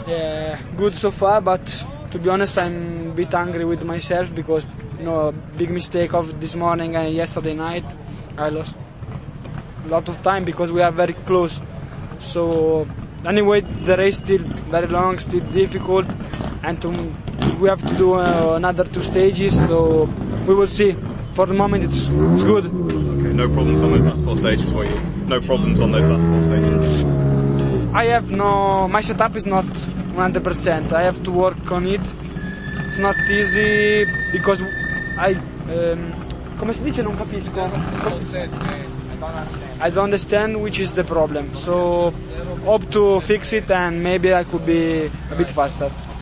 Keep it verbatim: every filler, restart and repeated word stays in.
Yeah, good so far, but to be honest, I'm a bit angry with myself because, you know, big mistake of this morning and yesterday night. I lost a lot of time because we are very close. So anyway, the race still very long, still difficult, and to, we have to do uh, another two stages. So we will see. For the moment, it's it's good. Okay, no problems on those last four stages for you. No problems on those last four stages. I have no. My setup is not one hundred percent. I have to work on it. It's not easy because I. Um, come si dice? Non capisco. I don't understand which is the problem. So hope to fix it and maybe I could be a bit faster.